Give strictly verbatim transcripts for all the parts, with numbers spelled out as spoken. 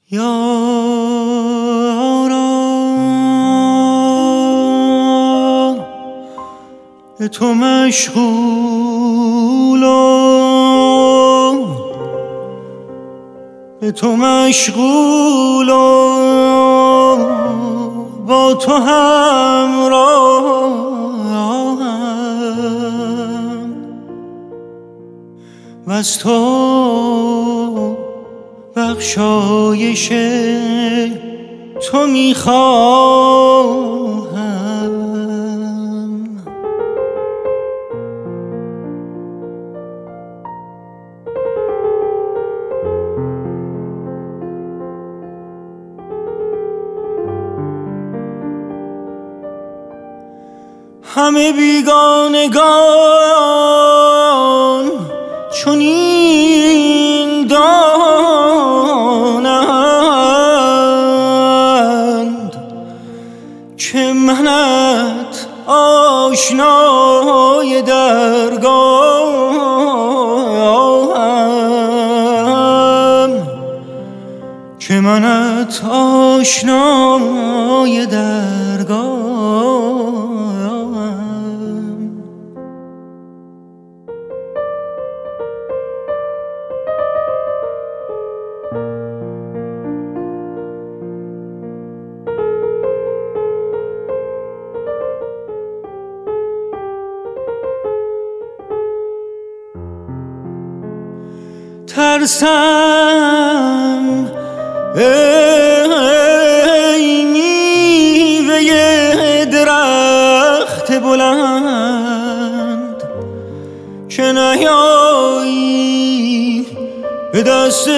یارا به تو مشغولم، به تو مشغولم، با تو همراهم و از تو بخشایش تو میخواهم. همه بیگانگان چنین دانند که منت آشنای درگاهم، که منت آشنای درگاهم. ترسم ای میوه درخت بلند که نیایی به دست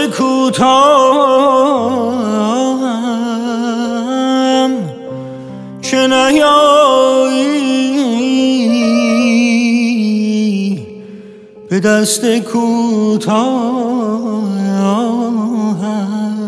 کوتاهم، که نیایی به دست کوتاهم.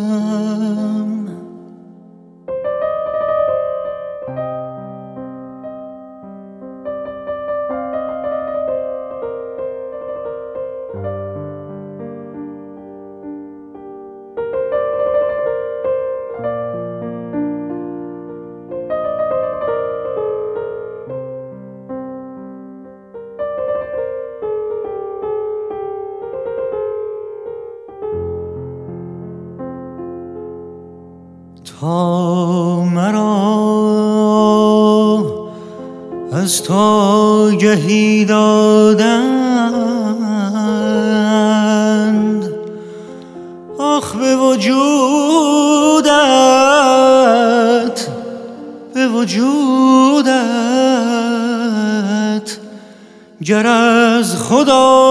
تا مرا از تو آگهی دادند، آخ به وجودت، به وجودت گر از خدا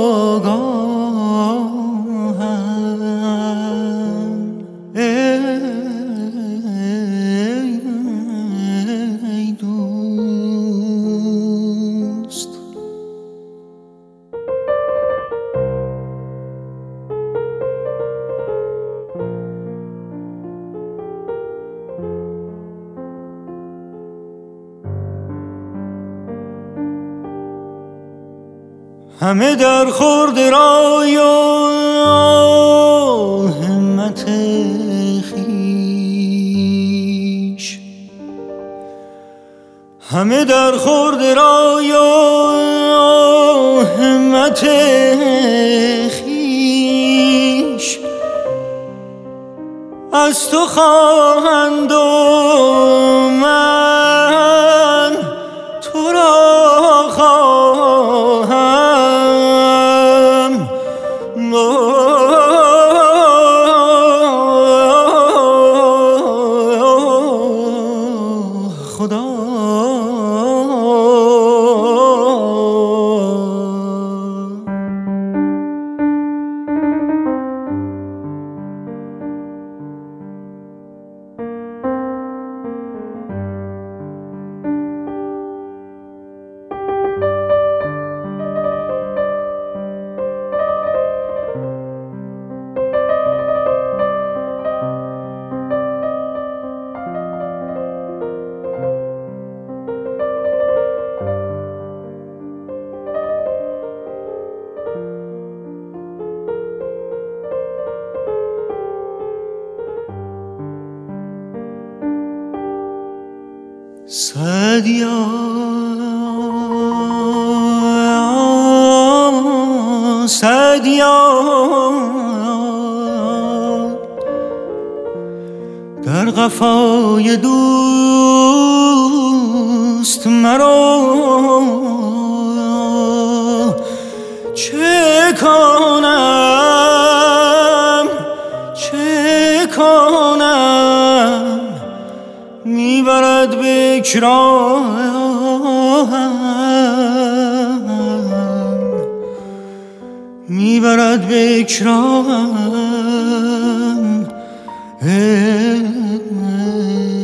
همه در خورد رای و همت خویش، همه در خورد رای و همت خویش، از تو خواهند و من تو را خواهم. خدا سعدیا سعدیا در قفای دوست مرا چه کنم چه کنم میبرد بکراهم میبرد بکراهم